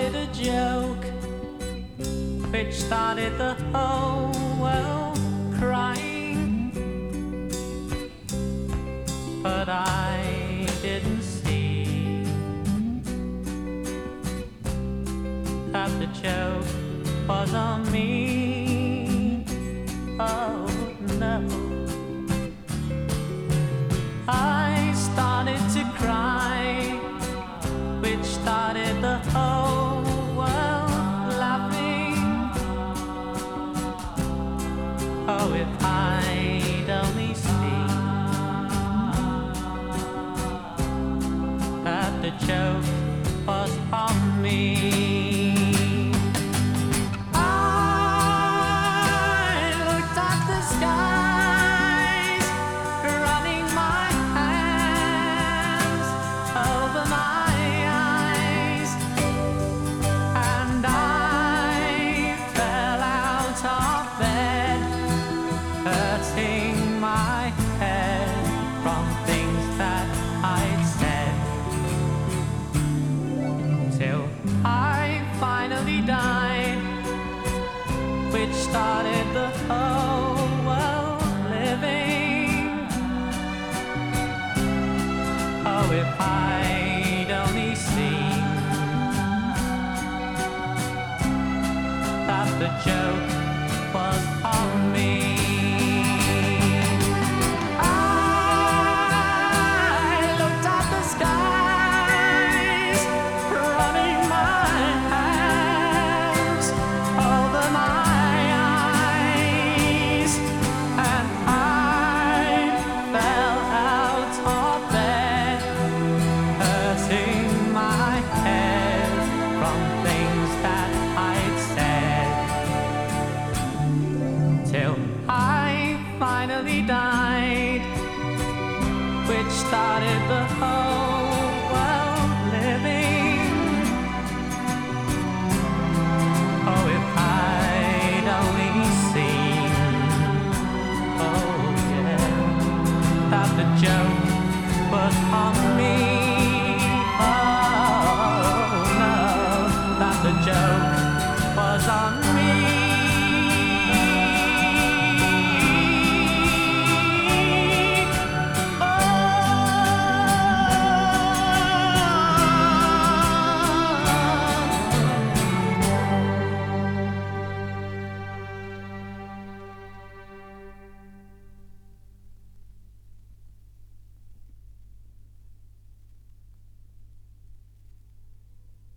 started a joke, which started the whole world crying. But I didn't see that the joke was on me. Oh no. I started to cry, which started the whole world laughing. Oh, if I'd only seen that the joke was on me. Hurting my head from things that I'd said, till I finally died, which started the whole world living. Oh, if I'd only seen that the joke